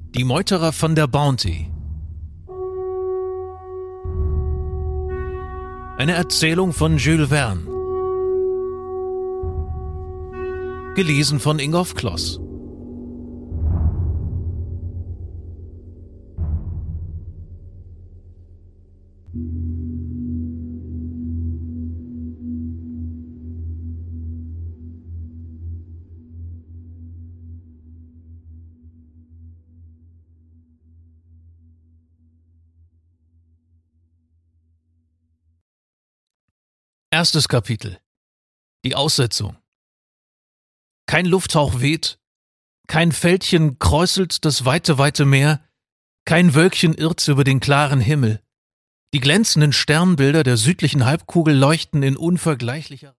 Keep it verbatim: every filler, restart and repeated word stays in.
Die Meuterer von der Bounty. Eine Erzählung von Jules Verne. Gelesen von Ingolf Kloss. Erstes Kapitel. Die Aussetzung. Kein Lufthauch weht, kein Fältchen kräuselt das weite, weite Meer, kein Wölkchen irrt über den klaren Himmel. Die glänzenden Sternbilder der südlichen Halbkugel leuchten in unvergleichlicher